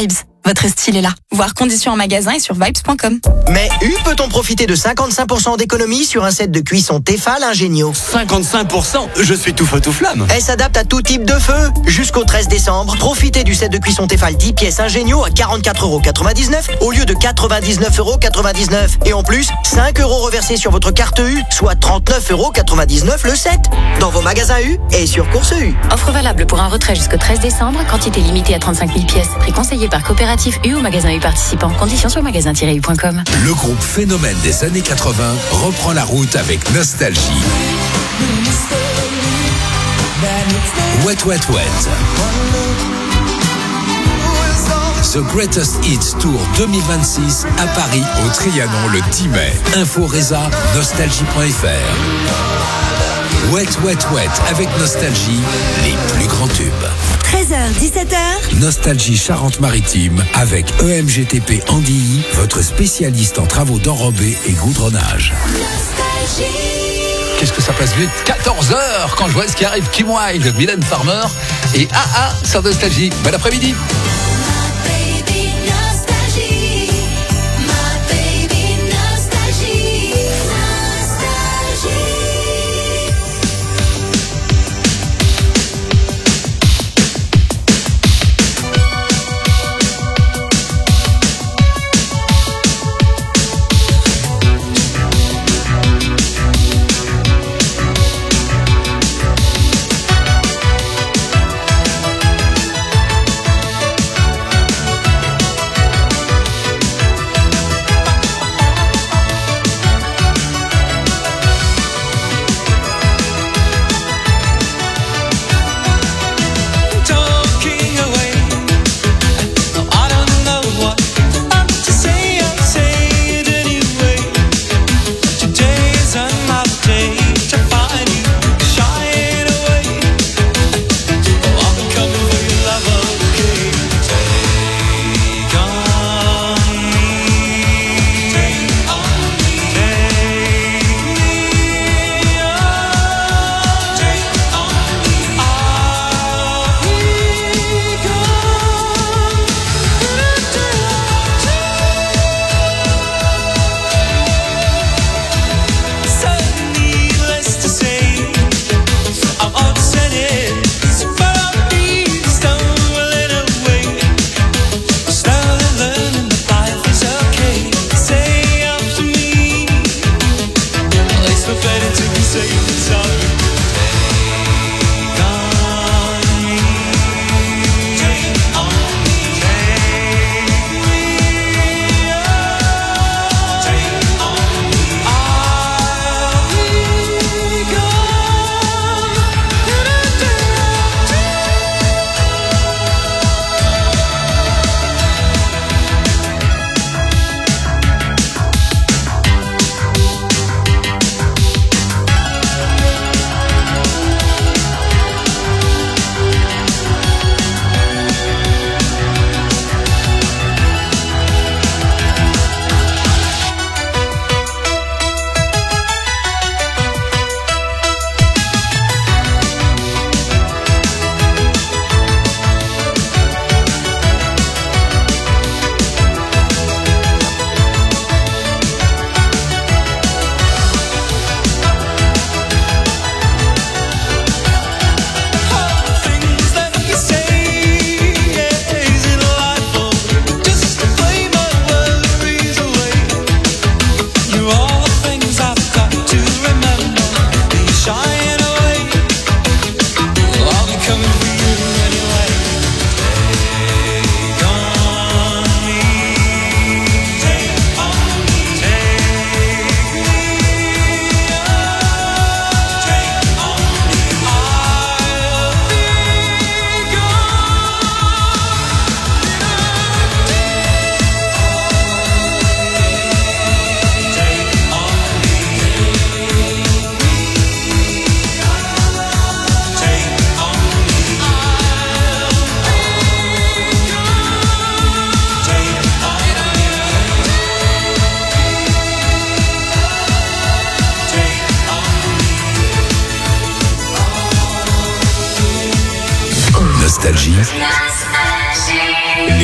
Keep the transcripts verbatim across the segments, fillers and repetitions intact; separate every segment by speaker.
Speaker 1: Vibes. Votre style est là. Voir conditions en magasin et sur vibes point com.
Speaker 2: Mais U peut-on profiter de cinquante-cinq pour cent d'économie sur un set de cuisson Tefal Ingenio?
Speaker 3: cinquante-cinq pour cent? Je suis tout feu tout flamme.
Speaker 2: Elle s'adapte à tout type de feu. Jusqu'au treize décembre, profitez du set de cuisson Tefal dix pièces Ingenio à quarante-quatre euros quatre-vingt-dix-neuf au lieu de quatre-vingt-dix-neuf euros quatre-vingt-dix-neuf. Et en plus, cinq euros reversés sur votre carte U, soit trente-neuf euros quatre-vingt-dix-neuf le set. Dans vos magasins U et sur Course U.
Speaker 4: Offre valable pour un retrait jusqu'au treize décembre. Quantité limitée à trente-cinq mille pièces. Prix conseillé par Coopérative U ou magasin U participant. Conditions sur magasin tiret u point com.
Speaker 5: Le groupe phénomène des années quatre-vingts reprend la route avec Nostalgie. Wet Wet Wet. The Greatest Hits Tour deux mille vingt-six à Paris au Trianon le dix mai. Info Reza, nostalgie point f r. Wet Wet Wet avec Nostalgie, les plus grands tubes.
Speaker 6: treize heures dix-sept heures.
Speaker 5: Nostalgie Charente-Maritime avec E M G T P Andilly, votre spécialiste en travaux d'enrobé et goudronnage.
Speaker 6: Nostalgie.
Speaker 7: Qu'est-ce que ça passe vite? quatorze heures quand je vois ce qui arrive. Kim Wilde, Mylène Farmer et A A sur Nostalgie. Bon après-midi.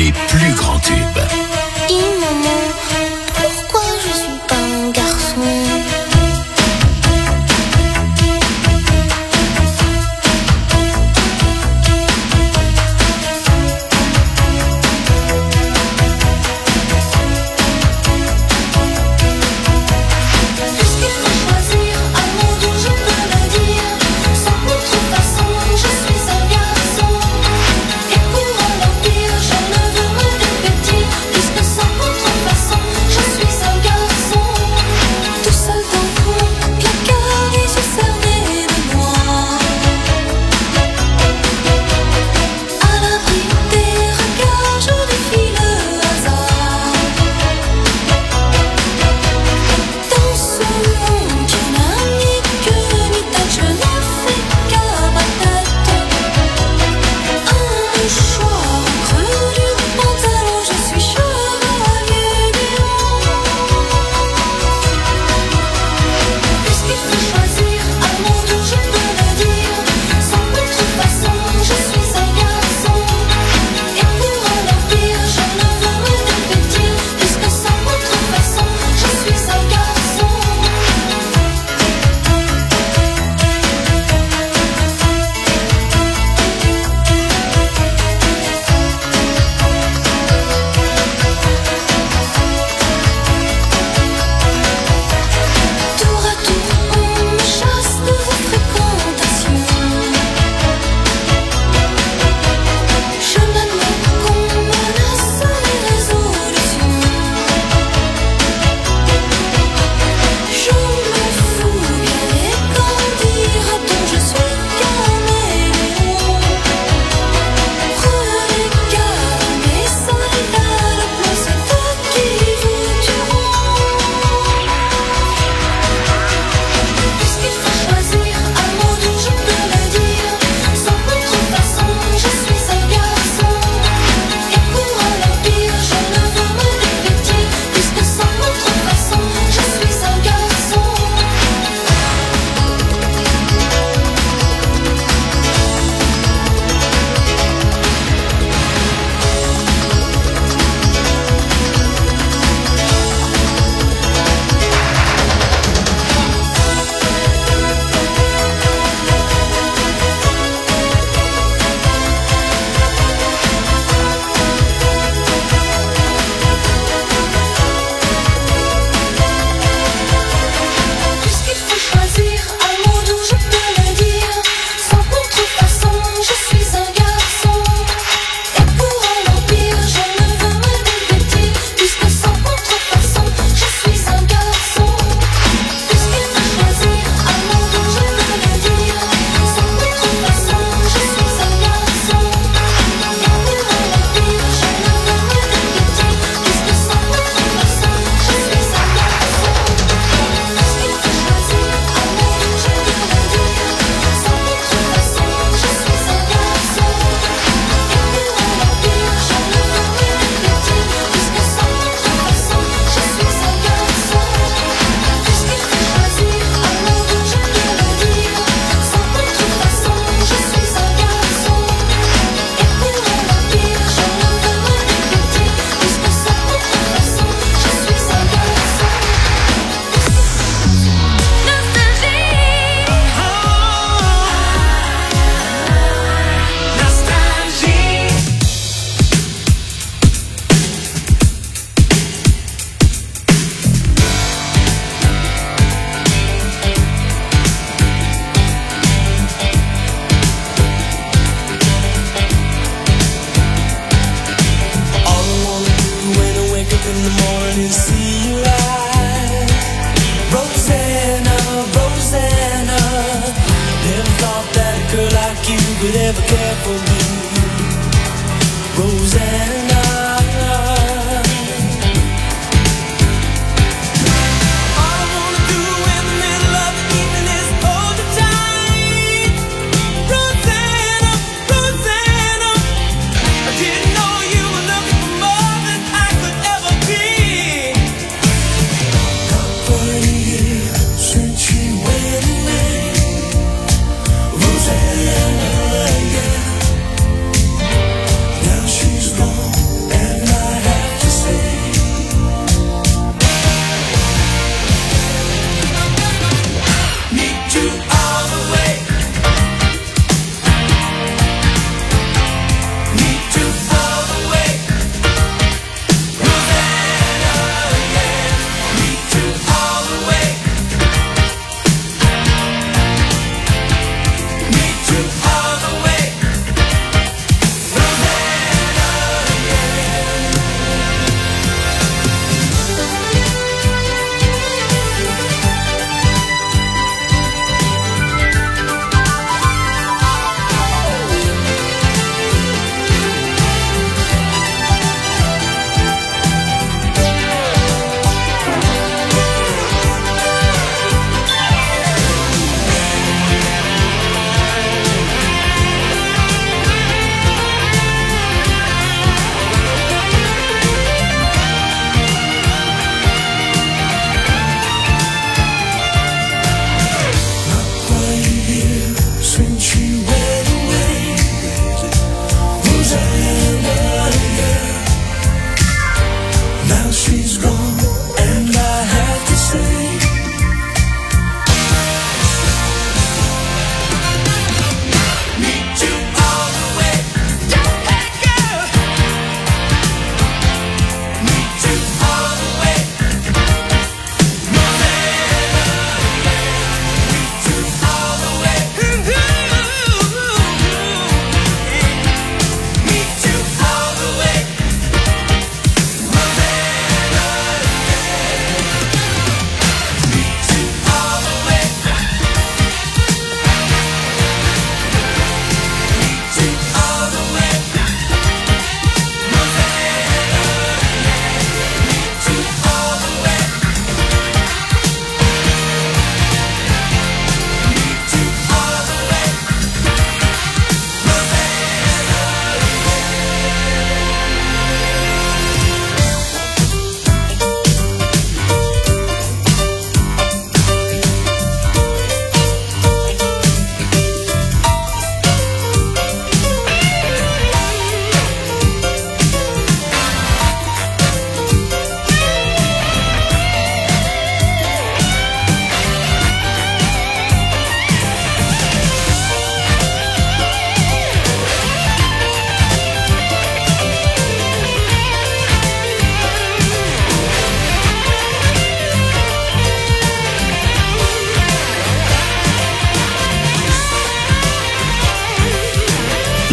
Speaker 5: les plus grands tubes.
Speaker 8: Et maman, pourquoi je suis pas un garçon?
Speaker 9: Now she's gone.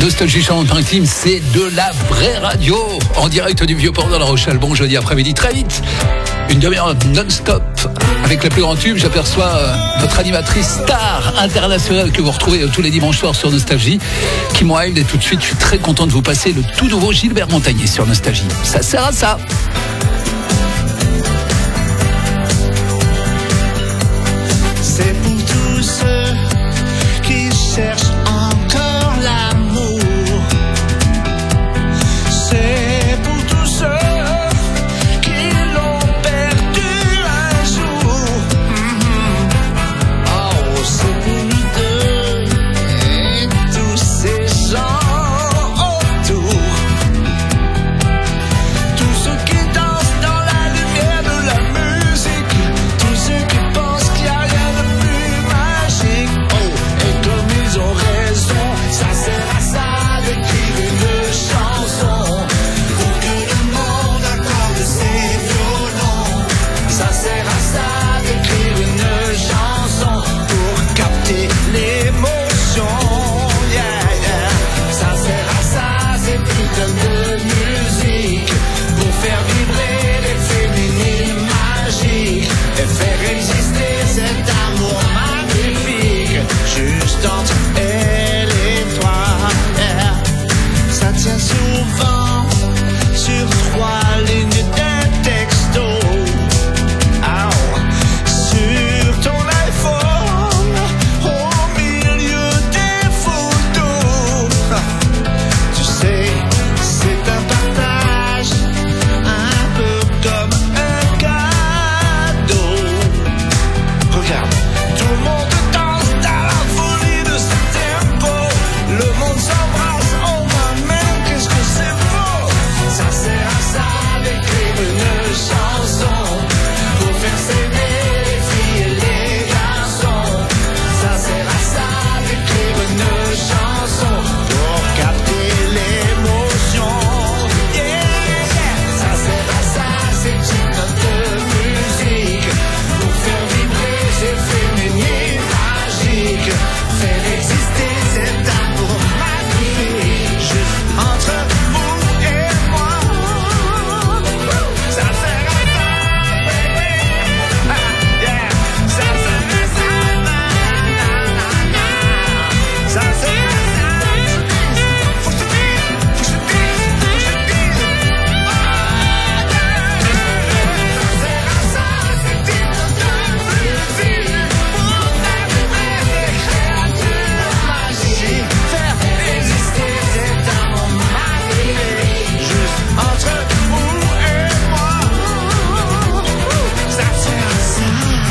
Speaker 7: Nostalgie Charente-Maritime, c'est de la vraie radio. En direct du Vieux-Port de La Rochelle. Bon jeudi après-midi, très vite. Une demi-heure non-stop avec le plus grand tube. J'aperçois euh, notre animatrice star internationale que vous retrouvez euh, tous les dimanches soirs sur Nostalgie, Kim Wilde. Et tout de suite, je suis très content de vous passer le tout nouveau Gilbert Montagnier sur Nostalgie. Ça sert à ça.
Speaker 9: C'est pour tous ceux qui cherchent encore l'amour. C'est pour tous ceux qui l'ont perdu un jour. Mm-hmm. Oh, c'est pour nous deux et tous ces gens autour. Tous ceux qui dansent dans la lumière de la musique. Tous ceux qui pensent qu'il n'y a rien de plus magique. Oh, et comme ils ont raison, ça sert à ça d'écrire une chanson pour que le monde accorde ses violons. Ça sert à ça d'écrire une chanson pour capter l'émotion. Yeah, yeah. Ça sert à ça, ces putains de musique pour faire vibrer les féminines magiques et faire exister cet amour magnifique juste entre elle et toi. Yeah. Ça tient souvent sur trois lignes de texto. Oh. Sur ton iPhone, au milieu des photos. Tu sais, c'est un partage, un peu comme un cadeau. Regarde, tout le monde danse dans la folie de ce tempo. Le monde s'embrasse, oh ma mère, qu'est-ce que c'est beau. Ça sert à ça d'écrire une chanson pour faire s'aimer les filles et les garçons. Ça sert à ça d'écrire une chanson pour capter l'émotion. Yeah, ça sert à ça, ces petites notes de musique pour faire vibrer ces féminines magiques, faire exister cet amour magnifique juste entre vous et moi. Ça sert à ça, baby. Ah, yeah. Ça sert à ça, na, na, na, na. Ça sert à ça. Faut que je te dise, faut que je te dise, faut que je te dise. Ah, yeah. Ça sert à ça, ces petites notes de musique pour faire vibrer ces créatures magiques, faire exister cet amour magnifique juste entre vous et moi. Ça sert à ça.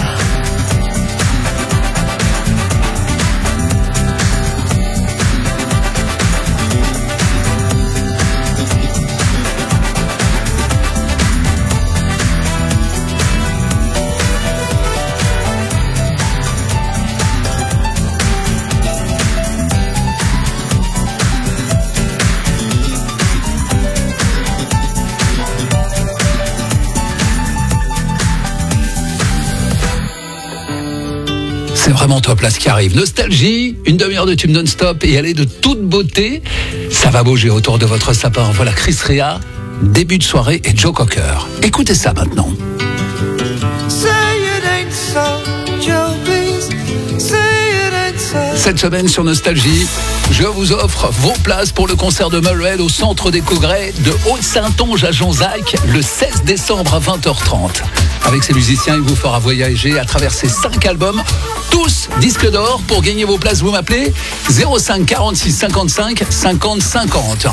Speaker 7: C'est vraiment top là ce qui arrive. Nostalgie, une demi-heure de tube non-stop et elle est de toute beauté. Ça va bouger autour de votre sapin. Voilà Chris Rea, début de soirée et Joe Cocker. Écoutez ça maintenant.
Speaker 9: Say it ain't so, Joe, please. Say it ain't so.
Speaker 7: Cette semaine sur Nostalgie, je vous offre vos places pour le concert de Murray au Centre des Congrès de Haute-Saintonge à Jonzac le seize décembre à vingt heures trente. Avec ses musiciens, il vous fera voyager à travers ses cinq albums, tous disques d'or. Pour gagner vos places, vous m'appelez zéro cinq quarante-six cinquante-cinq cinquante cinquante.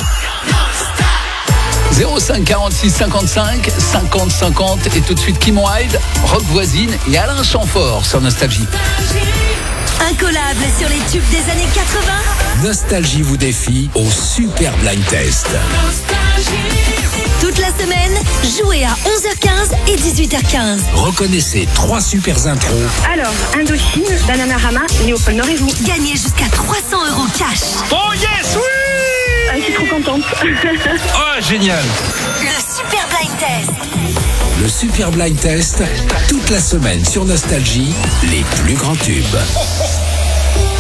Speaker 7: zéro cinq quarante-six cinquante-cinq cinquante cinquante. Et tout de suite Kim Wilde, Rock Voisine et Alain Chamfort sur Nostalgie.
Speaker 6: Incollable sur les tubes des années quatre-vingts.
Speaker 5: Nostalgie vous défie au Super Blind Test.
Speaker 6: Toute la semaine, jouez à onze heures quinze et dix-huit heures quinze.
Speaker 5: Reconnaissez trois super intros.
Speaker 10: Alors, Indochine, Bananarama, Léopold Nord et vous.
Speaker 6: Gagnez jusqu'à trois cents euros cash.
Speaker 3: Oh yes, oui.
Speaker 10: Ah, je suis trop contente.
Speaker 3: Oh, génial.
Speaker 6: Le Super Blind Test.
Speaker 5: Le Super Blind Test, toute la semaine sur Nostalgie, les plus grands tubes.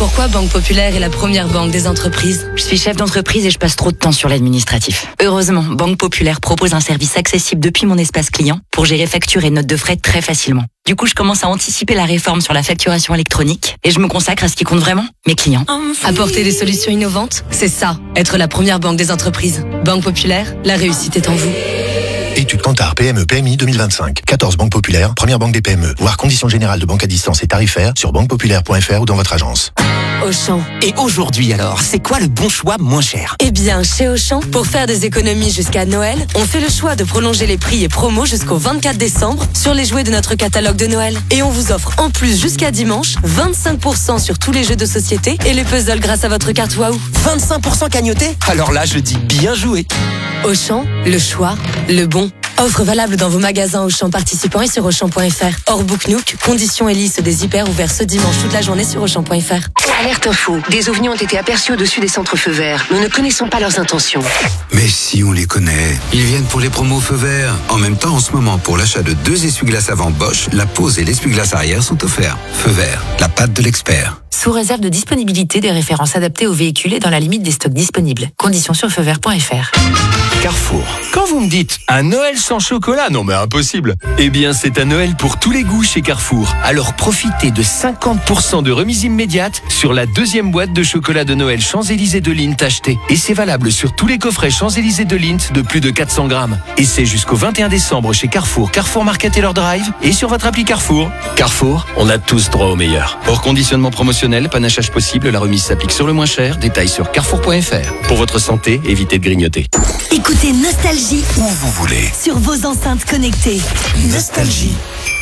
Speaker 11: Pourquoi Banque Populaire est la première banque des entreprises?
Speaker 4: Je suis chef d'entreprise et je passe trop de temps sur l'administratif. Heureusement, Banque Populaire propose un service accessible depuis mon espace client pour gérer factures et notes de frais très facilement. Du coup, je commence à anticiper la réforme sur la facturation électronique et je me consacre à ce qui compte vraiment, mes clients.
Speaker 11: Apporter des solutions innovantes, c'est ça, être la première banque des entreprises. Banque Populaire, la réussite est en vous.
Speaker 12: Étude Kantar P M E P M I deux mille vingt-cinq. quatorze banques populaires, première banque des P M E. Voir conditions générales de banque à distance et tarifaires sur banque populaire point f r ou dans votre agence.
Speaker 11: Auchan.
Speaker 13: Et aujourd'hui alors, c'est quoi le bon choix moins cher?
Speaker 11: Eh bien, chez Auchan, pour faire des économies jusqu'à Noël, on fait le choix de prolonger les prix et promos jusqu'au vingt-quatre décembre sur les jouets de notre catalogue de Noël. Et on vous offre en plus jusqu'à dimanche vingt-cinq pour cent sur tous les jeux de société et les puzzles grâce à votre carte Waouh.
Speaker 13: vingt-cinq pour cent cagnoté? Alors là, je dis bien joué.
Speaker 11: Auchan, le choix, le bon. Offre valable dans vos magasins Auchan participants et sur Auchan point f r. Hors Book Nook, conditions et liste des hyper ouverts ce dimanche toute la journée sur Auchan point f r.
Speaker 14: Alerte info, des ovnis ont été aperçus au-dessus des centres feux verts. Nous ne connaissons pas leurs intentions.
Speaker 15: Mais si, on les connaît. Ils viennent pour les promos feux verts. En même temps, en ce moment, pour l'achat de deux essuie-glaces avant Bosch, la pose et l'essuie-glace arrière sont offerts. Feu vert, la patte de l'expert.
Speaker 4: Sous réserve de disponibilité des références adaptées aux véhicules et dans la limite des stocks disponibles. Conditions sur feu vert point f r.
Speaker 3: Carrefour. Quand vous me dites un Noël sans chocolat, non mais impossible. Eh bien c'est un Noël pour tous les goûts chez Carrefour. Alors profitez de cinquante pour cent de remise immédiate sur la deuxième boîte de chocolat de Noël Champs-Élysées de Lindt achetée. Et c'est valable sur tous les coffrets Champs-Élysées de Lindt de plus de quatre cents grammes. Et c'est jusqu'au vingt et un décembre chez Carrefour, Carrefour Market et leur Drive et sur votre appli Carrefour. Carrefour, on a tous droit au meilleur. Hors conditionnement promotionnel, panachage possible, la remise s'applique sur le moins cher. Détails sur carrefour point f r. Pour votre santé, évitez de grignoter.
Speaker 6: Écoutez Nostalgie
Speaker 15: Où vous voulez.
Speaker 6: sur vos enceintes connectées.
Speaker 15: Nostalgie.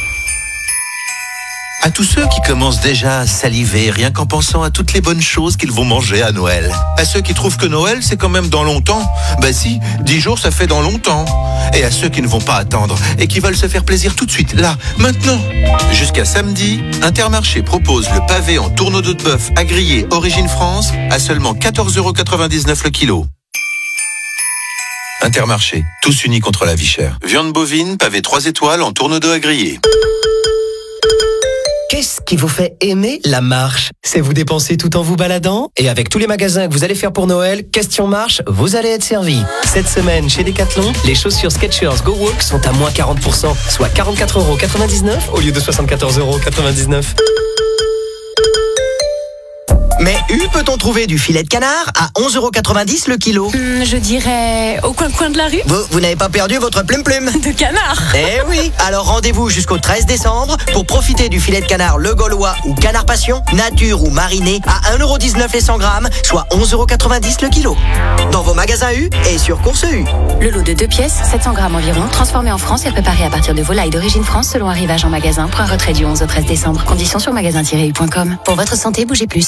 Speaker 16: À tous ceux qui commencent déjà à saliver rien qu'en pensant à toutes les bonnes choses qu'ils vont manger à Noël. À ceux qui trouvent que Noël c'est quand même dans longtemps. Bah si, dix jours ça fait dans longtemps. Et à ceux qui ne vont pas attendre et qui veulent se faire plaisir tout de suite, là, maintenant. Jusqu'à samedi, Intermarché propose le pavé en tourneau de bœuf à griller Origine France à seulement quatorze euros quatre-vingt-dix-neuf le kilo. Intermarché, tous unis contre la vie chère. Viande bovine, pavé trois étoiles en tourneau d'eau à griller.
Speaker 17: Qu'est-ce qui vous fait aimer la marche? C'est vous dépenser tout en vous baladant? Et avec tous les magasins que vous allez faire pour Noël, question marche, vous allez être servi. Cette semaine, chez Decathlon, les chaussures Skechers Go Walk sont à moins quarante pour cent, soit quarante-quatre euros quatre-vingt-dix-neuf au lieu de soixante-quatorze euros quatre-vingt-dix-neuf.
Speaker 2: Mais où peut-on trouver du filet de canard à onze euros quatre-vingt-dix le kilo?
Speaker 1: Hum, je dirais au coin-coin de la rue.
Speaker 2: Vous, vous n'avez pas perdu votre plume-plume
Speaker 1: De canard.
Speaker 2: Eh oui. Alors rendez-vous jusqu'au treize décembre pour profiter du filet de canard Le Gaulois ou Canard Passion, nature ou mariné à un euro dix-neuf les cent grammes, soit onze euros quatre-vingt-dix le kilo. Dans vos magasins U et sur Course U.
Speaker 4: Le lot de deux pièces, sept cents grammes environ, transformé en France et préparé à partir de volailles d'origine France selon arrivage en magasin. Point retrait du onze au treize décembre. Conditions sur magasin tiret u point com. Pour votre santé, bougez plus.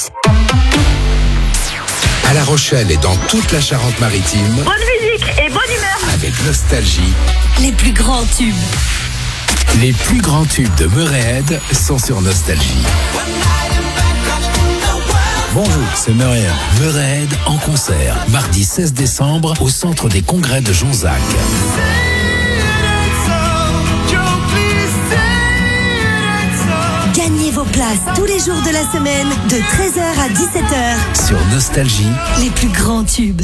Speaker 5: À La Rochelle et dans toute la Charente-Maritime.
Speaker 10: Bonne musique et bonne humeur.
Speaker 5: Avec Nostalgie.
Speaker 6: Les plus grands tubes.
Speaker 5: Les plus grands tubes de Murray sont sur Nostalgie. Bonjour, c'est Murray. Murray en concert, mardi seize décembre au Centre des Congrès de Jonzac.
Speaker 6: Gagnez vos places tous les jours de la semaine de treize heures à dix-sept heures.
Speaker 5: Sur Nostalgie.
Speaker 6: Les plus grands tubes.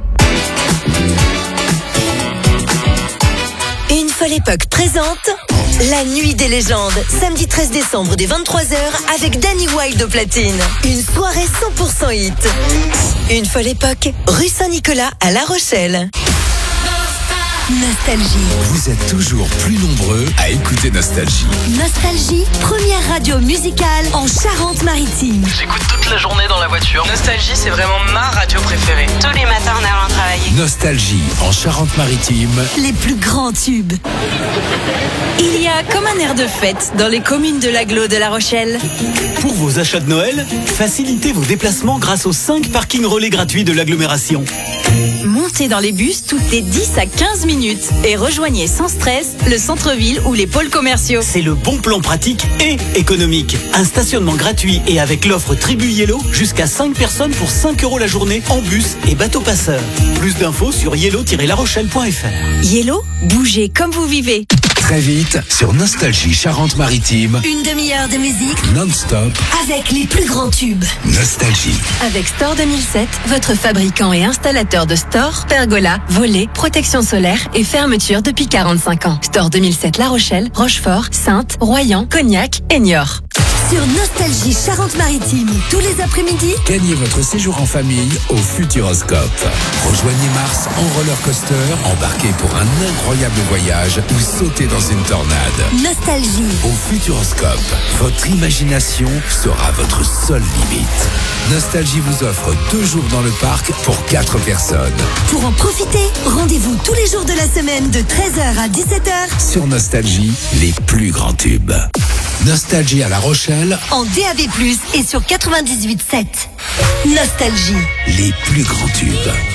Speaker 6: Une folle époque présente La Nuit des légendes, samedi treize décembre dès vingt-trois heures avec Danny Wilde au platine. Une soirée cent pour cent hit. Une folle époque, rue Saint-Nicolas à La Rochelle. Nostalgie.
Speaker 5: Vous êtes toujours plus nombreux à écouter Nostalgie.
Speaker 6: Nostalgie, première radio musicale en Charente-Maritime.
Speaker 18: J'écoute toute la journée dans la voiture. Nostalgie, c'est vraiment ma radio préférée.
Speaker 19: Tous les matins en allant travailler.
Speaker 5: Nostalgie en Charente-Maritime.
Speaker 6: Les plus grands tubes.
Speaker 1: Il y a comme un air de fête dans les communes de l'Agglo de La Rochelle.
Speaker 20: Pour vos achats de Noël, facilitez vos déplacements grâce aux cinq parkings relais gratuits de l'agglomération.
Speaker 1: Montez dans les bus toutes les dix à quinze minutes et rejoignez sans stress le centre-ville ou les pôles commerciaux.
Speaker 20: C'est le bon plan pratique et économique. Un stationnement gratuit et avec l'offre Tribu Yellow, jusqu'à cinq personnes pour cinq euros la journée en bus et bateau passeur. Plus d'infos sur yellow tiret la rochelle point f r.
Speaker 1: Yellow, bougez comme vous vivez.
Speaker 5: très vite sur Nostalgie Charente-Maritime.
Speaker 6: Une demi-heure de musique
Speaker 5: Non-stop.
Speaker 6: avec les plus grands tubes.
Speaker 5: Nostalgie.
Speaker 11: Avec Store deux mille sept, votre fabricant et installateur de stores, pergola, volets, protection solaire et fermeture depuis quarante-cinq ans. Store deux mille sept La Rochelle, Rochefort, Saintes, Royan, Cognac et Niort.
Speaker 6: Sur Nostalgie Charente-Maritime, tous les après-midi,
Speaker 5: Gagnez votre séjour en famille au Futuroscope. Rejoignez Mars en roller coaster, embarquez pour un incroyable voyage ou sautez dans une tornade.
Speaker 6: Nostalgie.
Speaker 5: Au Futuroscope, votre imagination sera votre seule limite. Nostalgie vous offre deux jours dans le parc pour quatre personnes.
Speaker 6: Pour en profiter, rendez-vous tous les jours de la semaine de treize heures à dix-sept heures
Speaker 5: Sur Nostalgie, les plus grands tubes. Nostalgie à La Rochelle,
Speaker 6: en D A B plus, et sur quatre-vingt-dix-huit sept. Nostalgie.
Speaker 5: les plus grands tubes.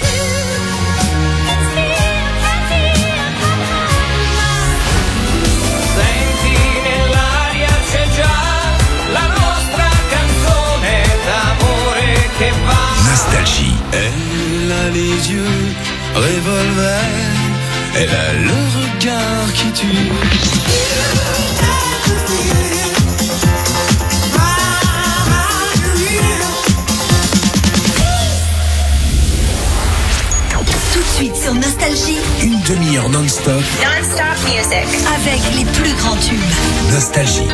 Speaker 9: Senti nell'aria c'è già la nostra canzone d'amore che va.
Speaker 5: Nostalgie.
Speaker 9: Elle a les yeux revolver, elle a le regard qui tue.
Speaker 6: Tout de suite sur Nostalgie,
Speaker 5: Une demi-heure non-stop.
Speaker 6: non-stop music, avec les plus grands tubes.
Speaker 5: Nostalgie.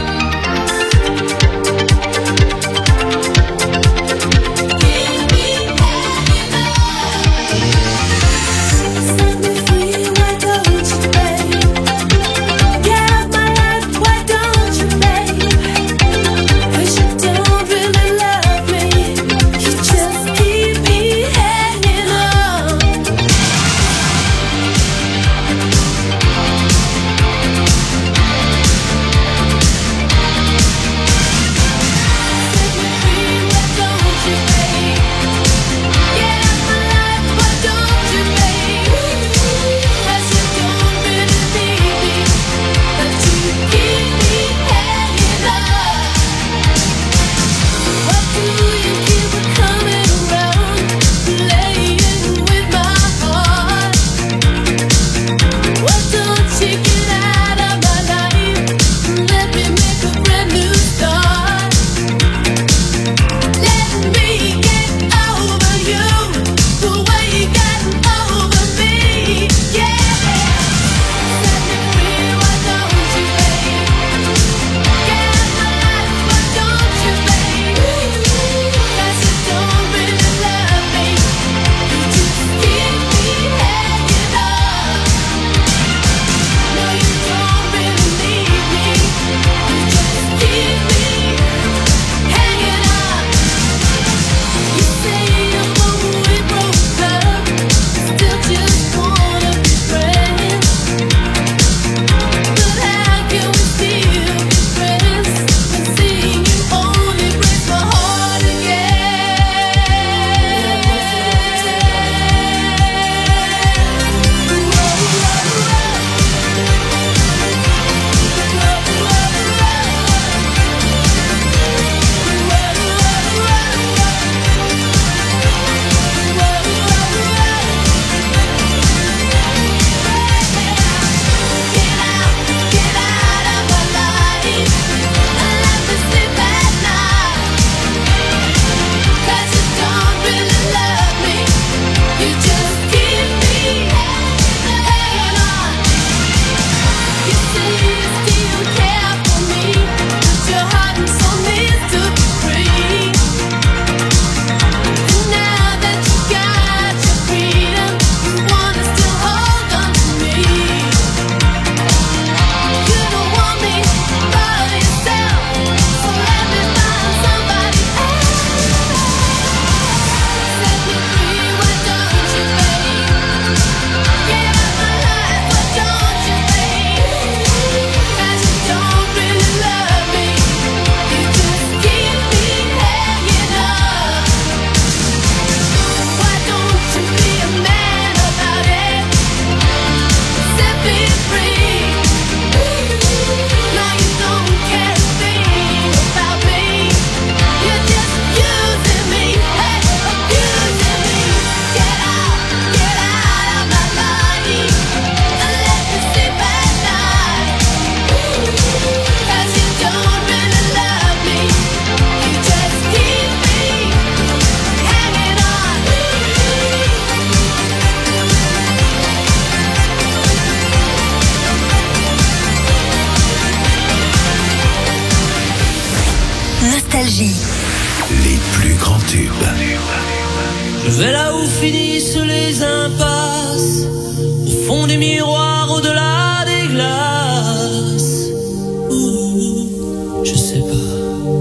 Speaker 6: Nostalgie.
Speaker 5: Les plus grands tubes.
Speaker 9: Je vais là où finissent les impasses, au fond des miroirs, au-delà des glaces. Ouh, je sais pas,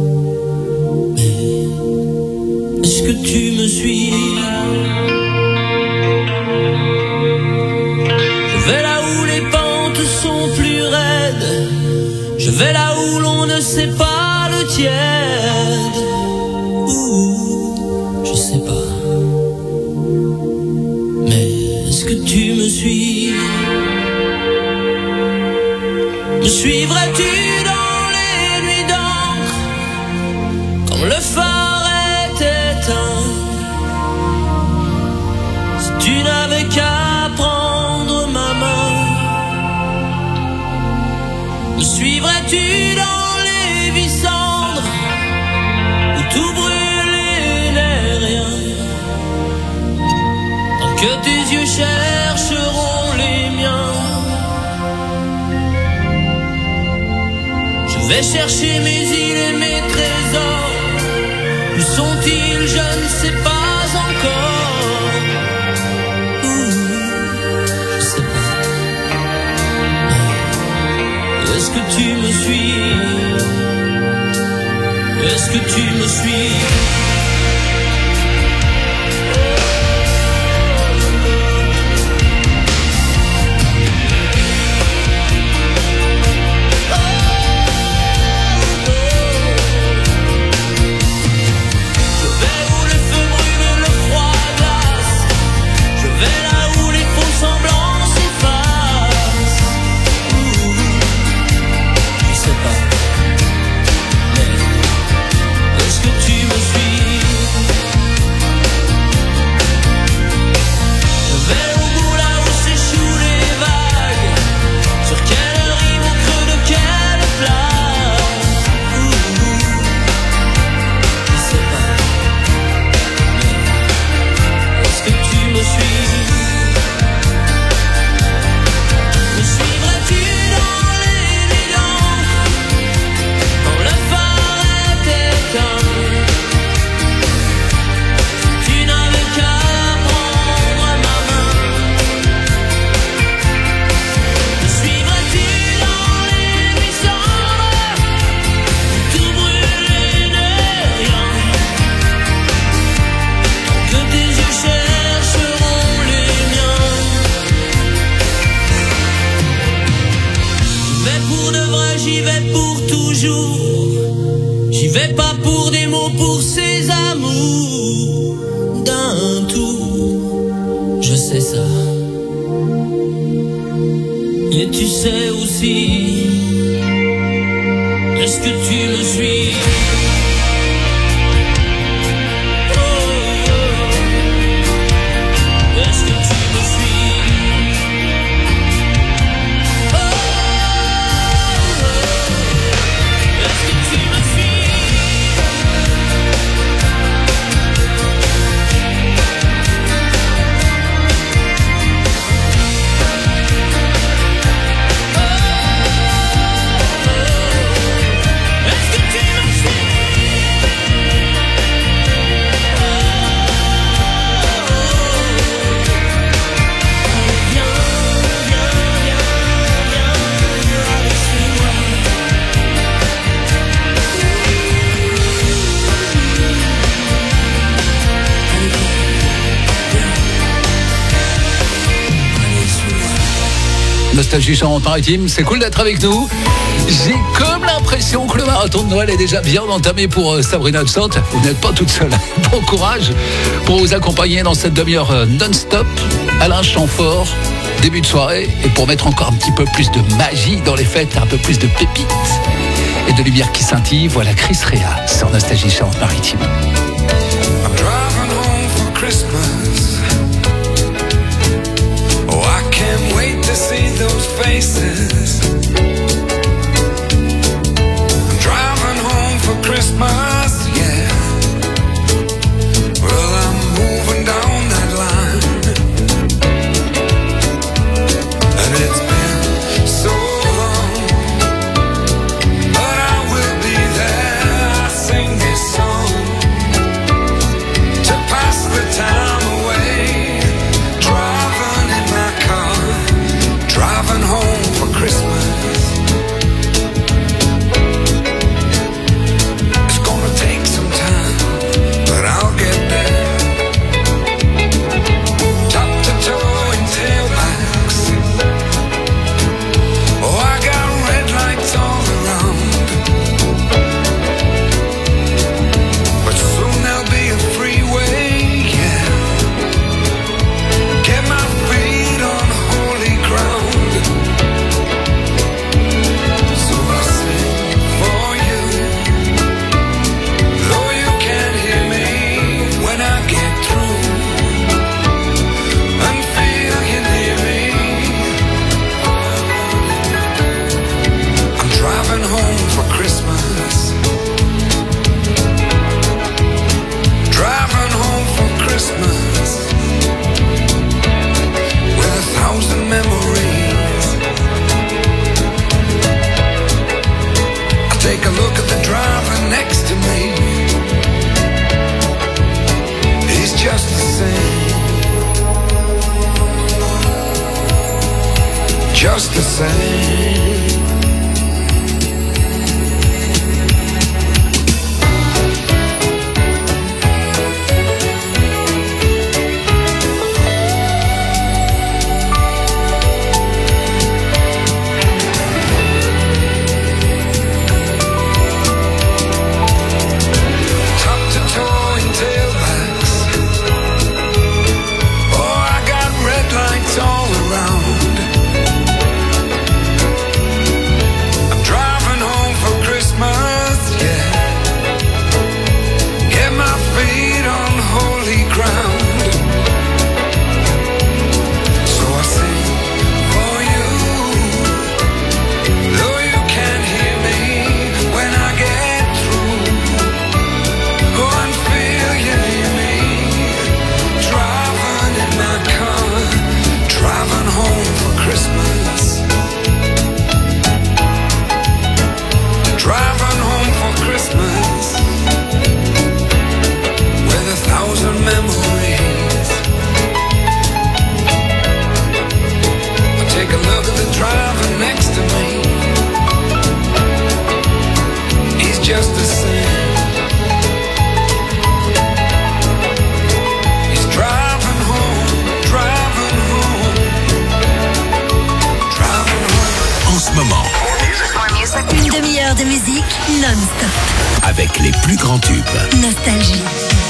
Speaker 9: mais est-ce que tu me suis? Je vais là où les pentes sont plus raides, je vais là où l'on ne sait pas le tiède. Ouh, je sais pas. Est-ce que tu me suis? Me suivrais-tu dans les nuits d'encre, quand le phare est éteint? Si tu n'avais qu'à prendre ma main. Me suivrais-tu dans les vies cendres, où tout brûle et n'est rien? Que tes yeux chercheront les miens. Je vais chercher mes îles et mes trésors. Où sont-ils? Je ne sais pas encore. Ouh, je sais pas. Est-ce que tu me suis? Est-ce que tu me suis?
Speaker 7: Nostalgie Charente-Maritime, c'est cool d'être avec nous. J'ai comme l'impression que le marathon de Noël est déjà bien entamé pour euh, Sabrina Hussant. Vous n'êtes pas toute seule. Bon courage pour vous accompagner dans cette demi-heure euh, non-stop. Alain Chamfort, début de soirée. Et pour mettre encore un petit peu plus de magie dans les fêtes, un peu plus de pépites et de lumière qui scintille, voilà Chris Rea sur Nostalgie Charente-Maritime.
Speaker 9: I'm driving home for Christmas. Oh, I can't wait to see those faces. I'm driving home for Christmas, yeah. Well, I'm moving down that line, and it's been so long, but I will be there. I sing this just the same.
Speaker 6: Une demi-heure de musique non-stop.
Speaker 5: Avec les plus grands tubes.
Speaker 6: Nostalgie.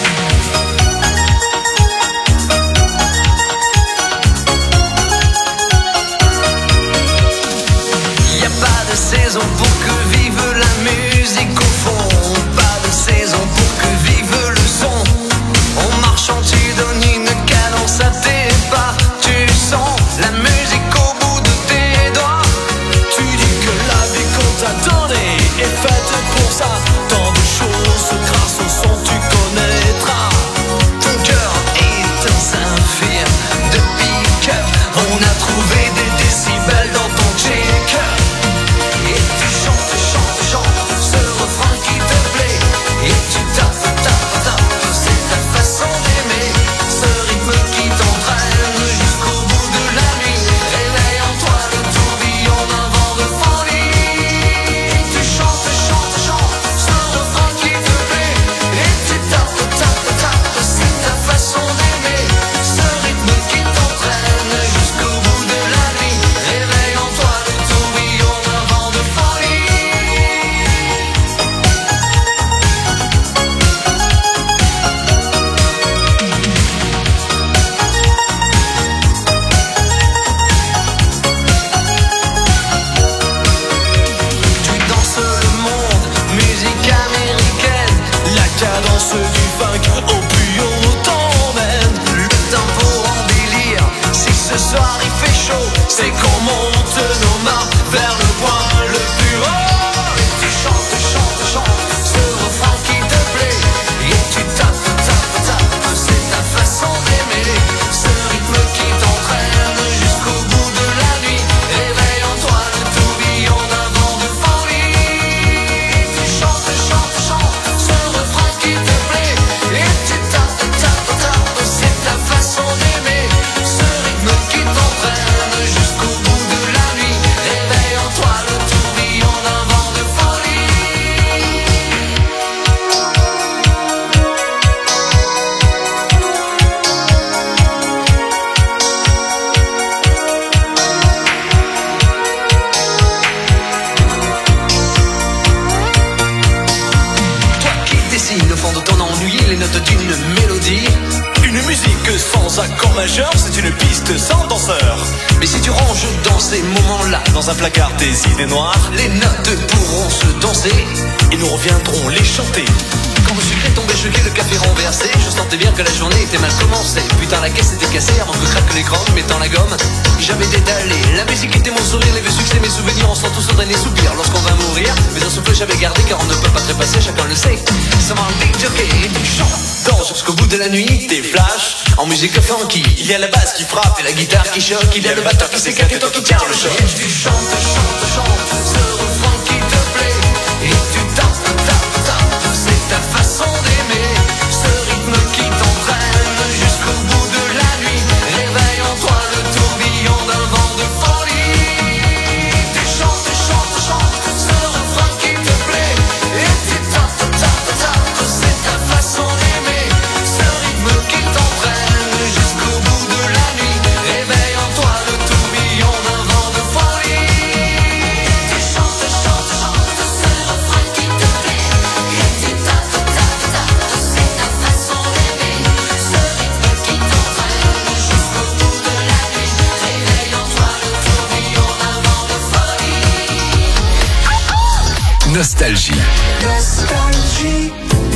Speaker 9: Y a pas de saison pour que vive la musique au fond. Pas de saison pour que vive le son. En marchant tu donnes une cadence à tes pas. Tu sens la musique au bout de tes doigts. Tu dis que la vie qu'on t'attendait est faite pour ça. Tant de choses grâce au son tu connaîtras. Ton cœur est un saphir de pique. On a trouvé des décibels dans ton check. Et tu chantes, chantes, chantes ce refrain qui te plaît. Et tu tapes, tapes, tapes, c'est ta façon d'aimer. Ce rythme qui t'entraîne jusqu'au bout de la nuit. Réveille en toi le tourbillon d'un vent de folie. Et tu chantes, chantes, chantes ce refrain qui te plaît. Et tu tapes, tapes, tapes, c'est ta façon d'aimer. Ce rythme qui t'entraîne jusqu'au bout de la nuit. Réveille en toi le tourbillon d'un vent de folie. Tu danses le monde, musique américaine. La cadence du funk au plus haut t'emmène. Le tempo en délire, si ce soir il fait chaud, c'est qu'on monte nos mains vers le point le plus haut. Et tu chantes, chantes, chantes ce refrain qui te plaît. Et tu tapes, tapes, tapes, c'est ta façon d'aimer. Ce rythme qui t'entraîne jusqu'au bout de la nuit. Réveille en toi le tourbillon d'un vent de folie. Et tu chantes, chantes, chantes ce refrain qui te plaît. Et tu tapes, tapes, tapes, c'est ta façon d'aimer. Ce rythme qui t'entraîne jusqu'au bout de la nuit. Réveille en toi le tourbillon d'un vent de folie. Toi qui dessines au fond de ton ennui les notes d'une mélodie. Une musique sans accord majeur, c'est une piste sans danseur. Mais si tu ranges dans ces moments-là, dans un placard tes idées noires, les notes pourront se danser et nous reviendrons les chanter. Quand le sucre est tombé, choqué, le café renversé, je sentais bien que la journée était mal commencée. Putain, la caisse était cassée avant que craque l'écran, mettant la gomme. J'avais détalé, la musique était mon sourire, les vieux succès, mes souvenirs, on sent tous au dernier soupir lorsqu'on va mourir. Mais un souffle j'avais gardé car on ne peut pas trépasser, chacun le sait. Ça m'a un big jockey et tu chantes, danse jusqu'au bout de la nuit, tes flashs en musique funky. Il y a la basse qui frappe et la guitare qui choque, il y a le batteur qui s'éclate et toi qui tiens le choc. Et tu chantes, chantes, chantes ce refrain qui te plaît. Et tu tapes, tapes, tapes, c'est ta façon d'aimer. Ce rythme qui t'entraîne jusqu'au bout de la nuit. Réveille en toi le tourbillon d'un vent de folie.
Speaker 5: Nostalgie.
Speaker 9: Nostalgie.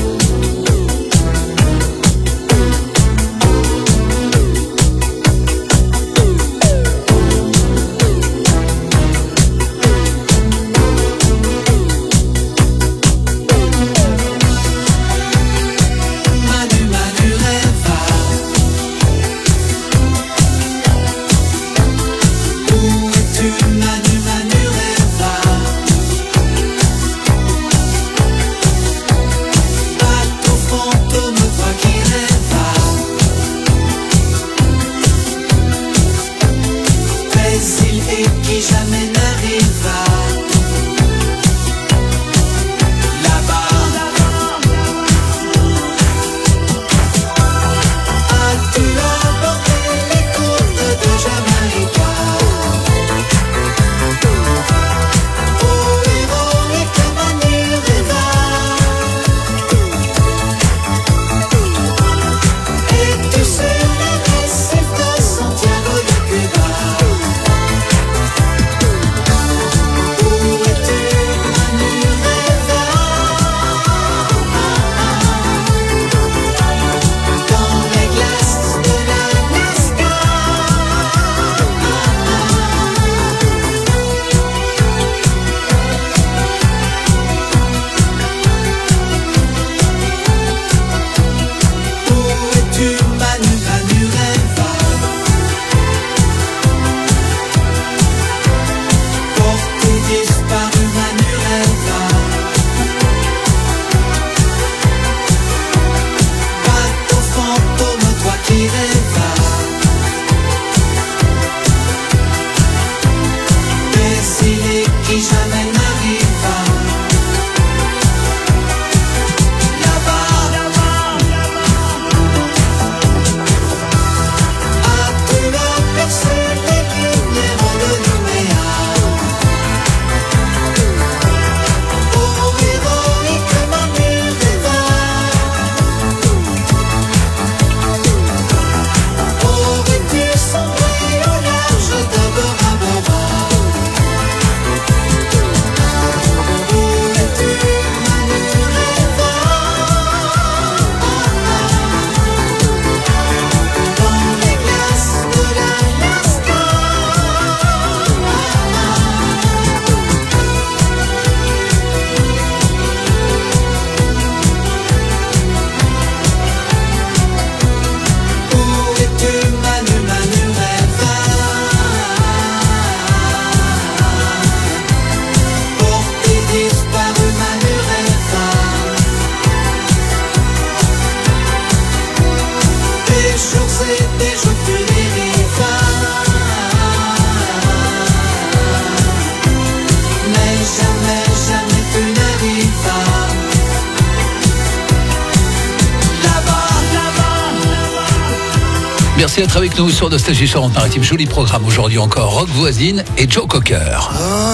Speaker 7: Merci d'être avec nous sur Nostalgie Charente-Maritime. Joli programme aujourd'hui encore. Rock Voisine et Joe Cocker.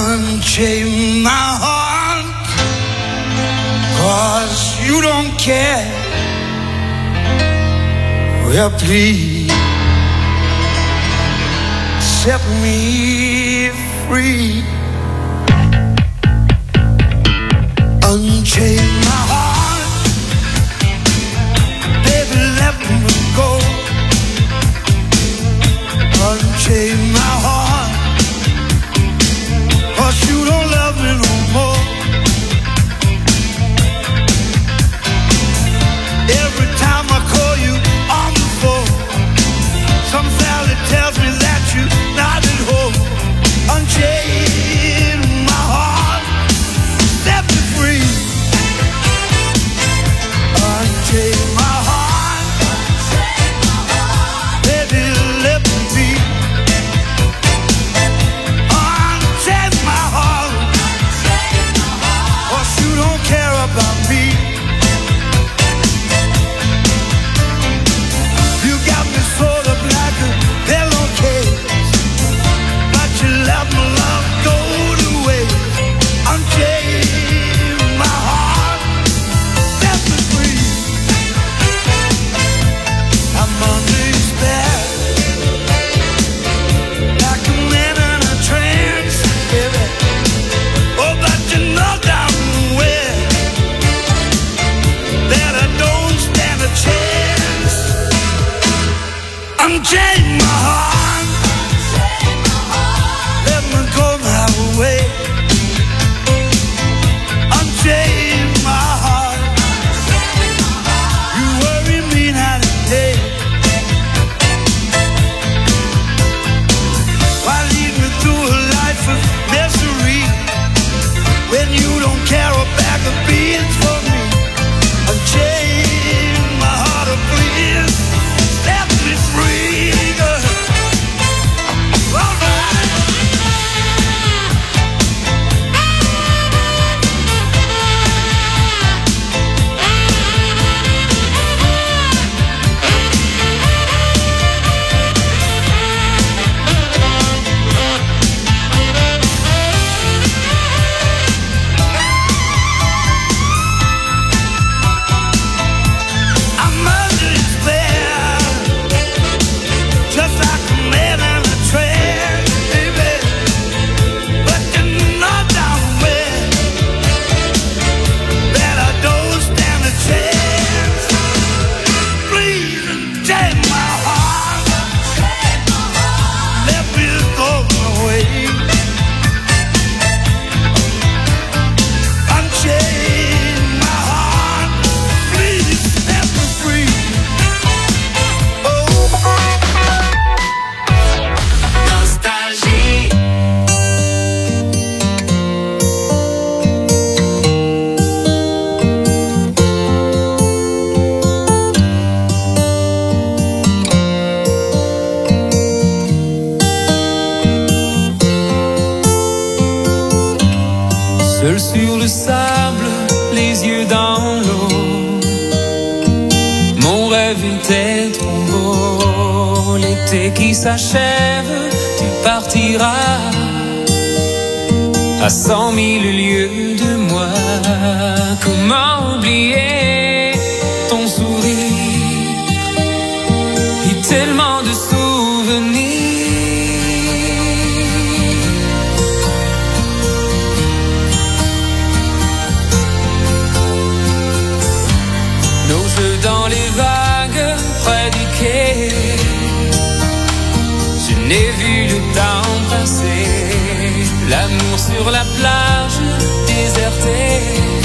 Speaker 9: Unchain my heart, 'cause you don't care. Well, please set me free. Unchain my heart, baby, let me go. Unchain my heart, 'cause you don't love me no more. Every time I call you on the phone, some valley tells me that you're not at home. Unchain my heart, set me free. Seul sur le sable, les yeux dans l'eau. Mon rêve était trop beau. L'été qui s'achève, tu partiras à cent mille lieues de moi. Comment oublier ton sourire et tellement de souvenirs. Nos jeux dans les vagues près du quai, je n'ai vu le temps passer. L'amour sur la plage désertée,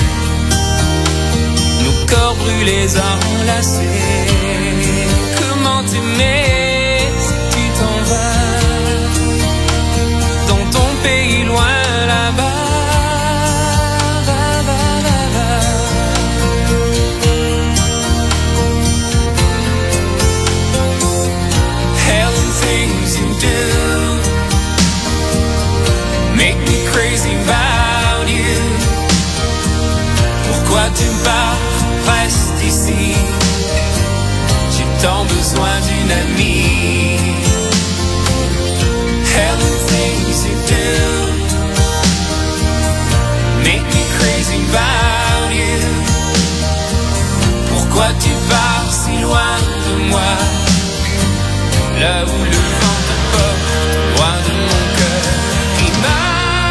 Speaker 9: nos corps brûlés enlacés. Comment t'aimer si tu t'en vas dans ton pays loin là-bas. Make me crazy about you. Pourquoi tu pars, reste ici. J'ai tant besoin d'une amie. Hell the things you do make me crazy about you. Pourquoi tu pars si loin de moi, là où le vent te porte, loin de mon cœur qui bat.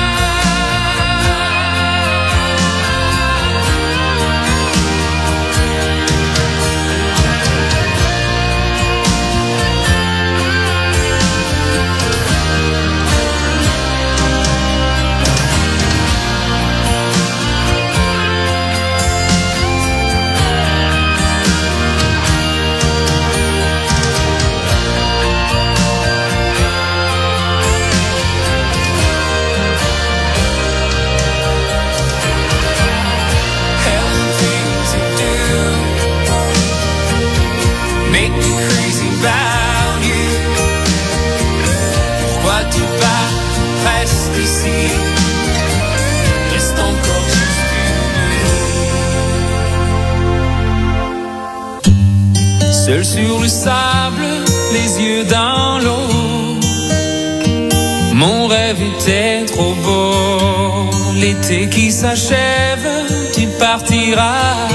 Speaker 9: Seul sur le sable, les yeux dans l'eau. Mon rêve était trop beau. L'été qui s'achève, tu partiras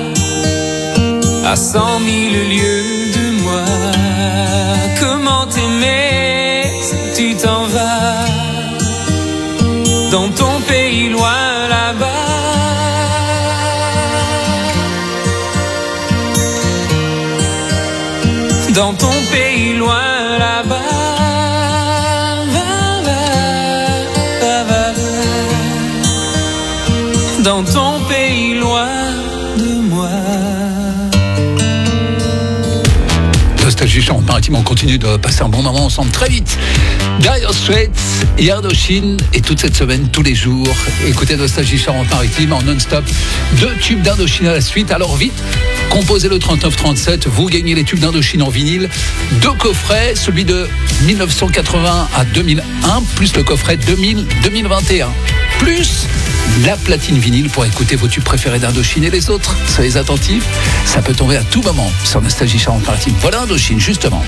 Speaker 9: à cent mille lieues de moi. Comment t'aimer si tu t'en vas dans ton pays loin là-bas. Dans ton pays loin là-bas. Dans ton pays loin de moi.
Speaker 7: Nostalgie Charente-Maritime, on continue de passer un bon moment ensemble très vite. Dire Straits, Indochine, et toute cette semaine, tous les jours, écoutez Nostalgie Charente-Maritime en non-stop. Deux tubes d'Indochine à la suite, alors vite, composez le trente-neuf trente-sept, vous gagnez les tubes d'Indochine en vinyle. Deux coffrets, celui de mille neuf cent quatre-vingts à deux mille un, plus le coffret deux mille deux mille vingt et un. Plus la platine vinyle pour écouter vos tubes préférés d'Indochine et les autres. Soyez attentifs, ça peut tomber à tout moment sur Nostalgie Charente-Maritime. Voilà Indochine, justement.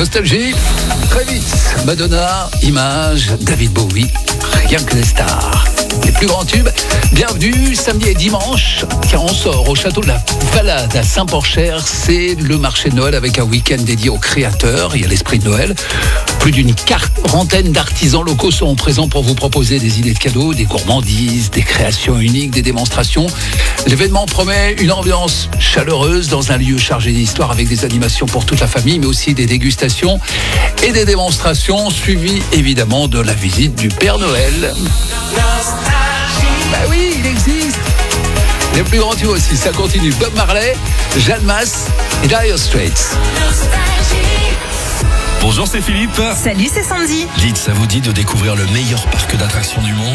Speaker 7: Nostalgie, très vite. Madonna, Image, David Bowie, rien que les stars. Les plus grands tubes, bienvenue samedi et dimanche, car on sort au château de la Valade à Saint-Porcher. C'est le marché de Noël avec un week-end dédié aux créateurs et à l'esprit de Noël. Plus d'une quarantaine d'artisans locaux seront présents pour vous proposer des idées de cadeaux, des gourmandises, des créations uniques, des démonstrations. L'événement promet une ambiance chaleureuse dans un lieu chargé d'histoire avec des animations pour toute la famille, mais aussi des dégustations et des démonstrations suivies évidemment de la visite du Père Noël. Bah oui, il existe. Les plus grands tubes aussi, ça continue. Bob Marley, Jeanne Masse et Dire Straits.
Speaker 21: Bonjour, c'est Philippe.
Speaker 1: Salut, c'est Sandy.
Speaker 21: Dites, ça vous dit de découvrir le meilleur parc d'attractions du monde ?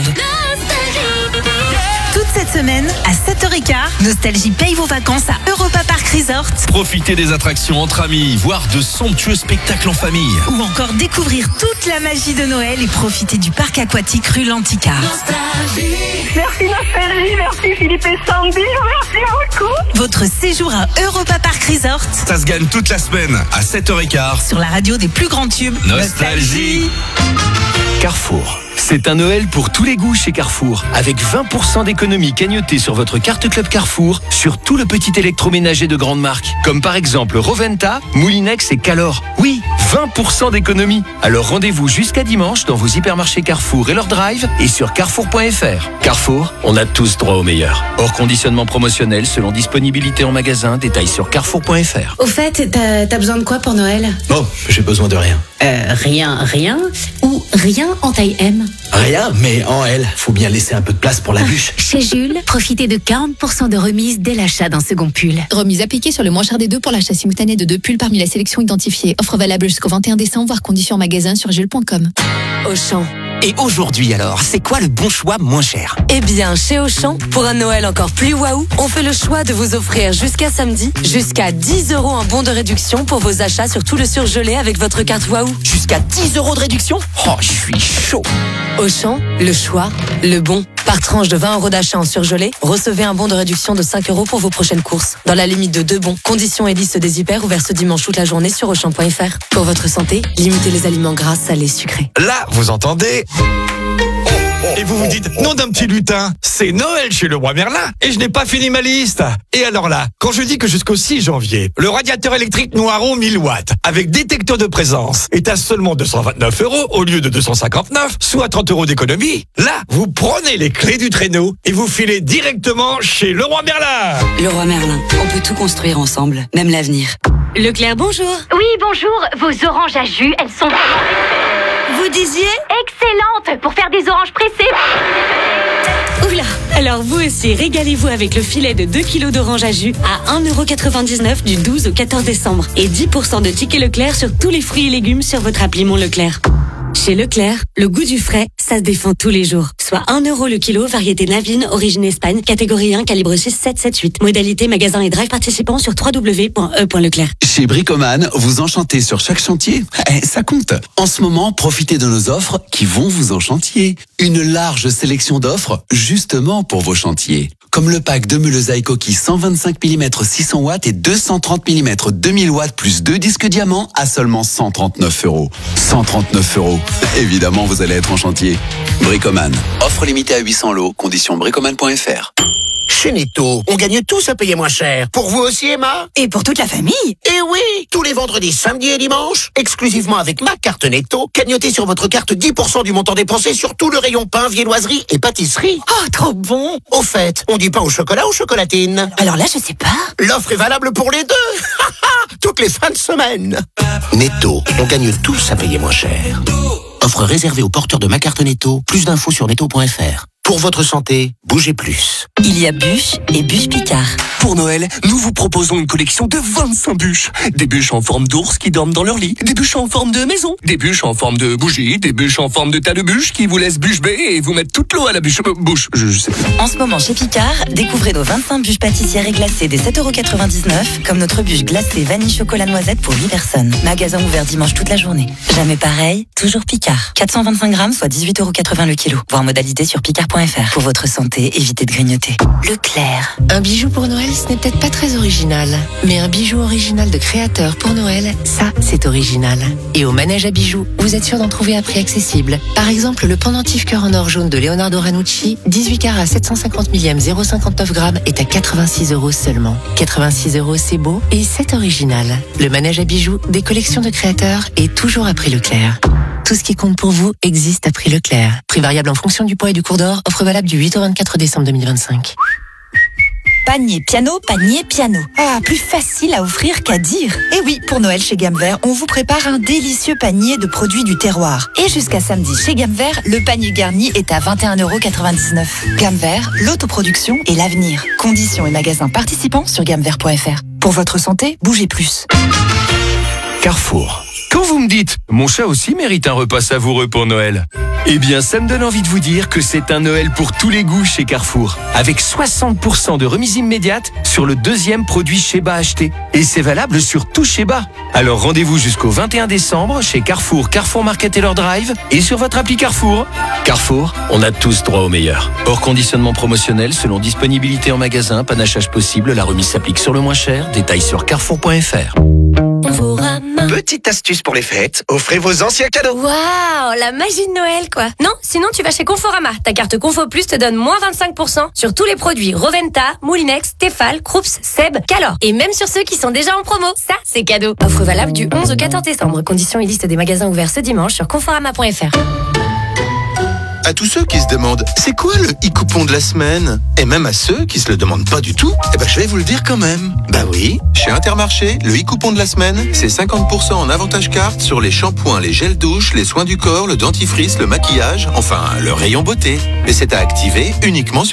Speaker 1: Toute cette semaine, à sept heures quinze, Nostalgie paye vos vacances à Europa Park Resort.
Speaker 21: Profitez des attractions entre amis, voir de somptueux spectacles en famille.
Speaker 1: Ou encore découvrir toute la magie de Noël et profiter du parc aquatique rue Lantica.
Speaker 10: Merci Nostalgie, merci Philippe et Sandy, merci beaucoup.
Speaker 1: Votre séjour à Europa Park Resort.
Speaker 21: Ça se gagne toute la semaine, à sept heures quinze.
Speaker 1: Sur la radio des plus grands tubes.
Speaker 21: Nostalgie.
Speaker 3: Carrefour. C'est un Noël pour tous les goûts chez Carrefour. Avec vingt pour cent d'économie cagnotée sur votre carte Club Carrefour sur tout le petit électroménager de grande marque. Comme par exemple Roventa, Moulinex et Calor. Oui, vingt pour cent d'économie. Alors rendez-vous jusqu'à dimanche dans vos hypermarchés Carrefour et leur drive et sur carrefour point f r. Carrefour, on a tous droit au meilleur. Hors conditionnement promotionnel selon disponibilité en magasin. Détails sur carrefour point f r.
Speaker 22: Au fait, t'as, t'as besoin de quoi pour Noël ?
Speaker 17: Oh, j'ai besoin de rien.
Speaker 22: Euh, rien, rien ou rien en taille M ?
Speaker 17: Rien, mais en L. Faut bien laisser un peu de place pour la bûche.
Speaker 23: Chez Jules, profitez de quarante pour cent de remise dès l'achat d'un second pull.
Speaker 24: Remise appliquée sur le moins cher des deux pour l'achat simultané de deux pulls parmi la sélection identifiée. Offre valable jusqu'au vingt et un décembre, voire conditions en magasin sur jules point com.
Speaker 13: Auchan. Et aujourd'hui alors, c'est quoi le bon choix moins cher ?
Speaker 11: Eh bien, chez Auchan, pour un Noël encore plus waouh, on fait le choix de vous offrir jusqu'à samedi, jusqu'à dix euros en bon de réduction pour vos achats sur tout le surgelé avec votre carte waouh.
Speaker 13: Jusqu'à dix euros de réduction ? Oh, je suis chaud.
Speaker 11: Auchan, le choix, le bon. Par tranche de vingt euros d'achat en surgelé, recevez un bon de réduction de cinq euros pour vos prochaines courses. Dans la limite de deux bons. Conditions et liste des hyper ouverts ce dimanche toute la journée sur auchan point f r. Pour votre santé, limitez les aliments gras, salés, sucrés.
Speaker 25: Là, vous entendez ? Et vous vous dites, nom d'un petit lutin, c'est Noël chez le roi Merlin et je n'ai pas fini ma liste. Et alors là, quand je dis que jusqu'au six janvier, le radiateur électrique Noiron mille watts avec détecteur de présence est à seulement deux cent vingt-neuf euros au lieu de deux cent cinquante-neuf, soit trente euros d'économie, là, vous prenez les clés du traîneau et vous filez directement chez le roi Merlin.
Speaker 4: Le roi Merlin, on peut tout construire ensemble, même l'avenir.
Speaker 22: Leclerc, bonjour.
Speaker 23: Oui, bonjour. Vos oranges à jus, elles sont...
Speaker 22: Vous disiez ?
Speaker 23: excellentes pour faire des oranges pressées.
Speaker 22: Oula. Alors vous aussi, régalez-vous avec le filet de deux kilos d'oranges à jus à un euro quatre-vingt-dix-neuf du douze au quatorze décembre. Et dix pour cent de tickets Leclerc sur tous les fruits et légumes sur votre appli Mon Leclerc. Chez Leclerc, le goût du frais, ça se défend tous les jours. Soit un euro le kilo, variété Navine, origine Espagne, catégorie un, calibre six sept sept huit. Modalité magasin et drive participants sur w w w point e point leclerc.
Speaker 26: Chez Bricoman, vous enchantez sur chaque chantier. Eh, ça compte. En ce moment, profitez de nos offres qui vont vous enchantier. Une large sélection d'offres justement pour vos chantiers. Comme le pack de meules à coquilles cent vingt-cinq millimètres six cents watts et deux cent trente millimètres deux mille watts plus deux disques diamants à seulement cent trente-neuf euros. cent trente-neuf euros. Évidemment, vous allez être en chantier. Bricoman. Offre limitée à huit cents lots. Conditions bricoman point f r.
Speaker 27: Chez Netto, on gagne tous à payer moins cher. Pour vous aussi, Emma ?
Speaker 1: Et pour toute la famille ?
Speaker 27: Eh oui, tous les vendredis, samedis et dimanches, exclusivement avec ma carte Netto, cagnotez sur votre carte dix pour cent du montant dépensé sur tout le rayon pain, viennoiserie et pâtisserie.
Speaker 1: Oh, trop bon !
Speaker 27: Au fait, on dit pain au chocolat ou chocolatine ?
Speaker 1: Alors là, je sais pas.
Speaker 27: L'offre est valable pour les deux. Toutes les fins de semaine. Netto, on gagne tous à payer moins cher. Offre réservée aux porteurs de ma carte Netto. Plus d'infos sur netto point f r. Pour votre santé, bougez plus.
Speaker 4: Il y a Bûche et Bûche Picard.
Speaker 28: Pour Noël, nous vous proposons une collection de vingt-cinq bûches. Des bûches en forme d'ours qui dorment dans leur lit, des bûches en forme de maison, des bûches en forme de bougie, des bûches en forme de tas de bûches qui vous laissent bûche bée et vous mettent toute l'eau à la bûche. Euh, bouche, je, je sais pas.
Speaker 4: En ce moment chez Picard, découvrez nos vingt-cinq bûches pâtissières et glacées des sept euros quatre-vingt-dix-neuf, comme notre bûche glacée vanille chocolat noisette pour huit personnes. Magasin ouvert dimanche toute la journée. Jamais pareil, toujours Picard. quatre cent vingt-cinq grammes, soit dix-huit euros quatre-vingts le kilo. Voir modalité sur picard point f r. point f r. Pour votre santé, évitez de grignoter.
Speaker 2: Leclerc. Un bijou pour Noël, ce n'est peut-être pas très original. Mais un bijou original de créateur pour Noël, ça, c'est original. Et au manège à bijoux, vous êtes sûr d'en trouver à prix accessible. Par exemple, le pendentif cœur en or jaune de Leonardo Ranucci, dix-huit carats sept cent cinquante millième, zéro virgule cinquante-neuf grammes, est à quatre-vingt-six euros seulement. quatre-vingt-six euros, c'est beau et c'est original. Le manège à bijoux des collections de créateurs est toujours à prix Leclerc. Tout ce qui compte pour vous existe à prix Leclerc. Prix variable en fonction du poids et du cours d'or. Offre valable du huit au vingt-quatre décembre deux mille vingt-cinq.
Speaker 1: Panier piano, panier piano. Ah, plus facile à offrir qu'à dire. Et oui, pour Noël chez Gamme Vert, on vous prépare un délicieux panier de produits du terroir. Et jusqu'à samedi chez Gamme Vert, le panier garni est à vingt et un euros quatre-vingt-dix-neuf. Gamme Vert, l'autoproduction et l'avenir. Conditions et magasins participants sur gamme vert point f r. Pour votre santé, bougez plus.
Speaker 3: Carrefour. Quand vous me dites « Mon chat aussi mérite un repas savoureux pour Noël », eh bien, ça me donne envie de vous dire que c'est un Noël pour tous les goûts chez Carrefour. Avec soixante pour cent de remise immédiate sur le deuxième produit Sheba acheté. Et c'est valable sur tout Sheba. Alors rendez-vous jusqu'au vingt et un décembre chez Carrefour, Carrefour Market Taylor Drive et sur votre appli Carrefour. Carrefour, on a tous droit au meilleur. Hors conditionnement promotionnel, selon disponibilité en magasin, panachage possible, la remise s'applique sur le moins cher. Détails sur carrefour point f r.
Speaker 13: Petite astuce pour les fêtes, offrez vos anciens cadeaux.
Speaker 8: Waouh, la magie de Noël, quoi. Non, sinon tu vas chez Conforama. Ta carte Confo Plus te donne moins vingt-cinq pour cent sur tous les produits Roventa, Moulinex, Tefal, Krups, Seb, Calor. Et même sur ceux qui sont déjà en promo. Ça, c'est cadeau. Offre valable du onze au quatorze décembre. Conditions et liste des magasins ouverts ce dimanche sur conforama point f r.
Speaker 12: À tous ceux qui se demandent c'est quoi le e-coupon de la semaine, et même à ceux qui se le demandent pas du tout, eh ben je vais vous le dire quand même. Bah oui, chez Intermarché, le e-coupon de la semaine, c'est cinquante pour cent en avantage carte sur les shampoings, les gels douche, les soins du corps, le dentifrice, le maquillage, enfin le rayon beauté. Et c'est à activer uniquement sur